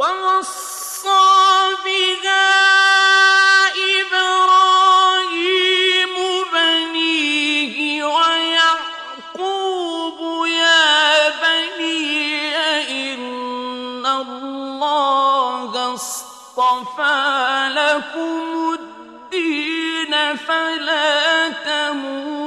وَوَصَّىٰ بِهَا إِبْرَاهِيمُ بَنِيهِ وَيَعْقُوبُ يَا بَنِيَّ إِنَّ اللَّهَ اصْطَفَىٰ لَكُمُ الدِّينَ فَلَا تَمُوتُنَّ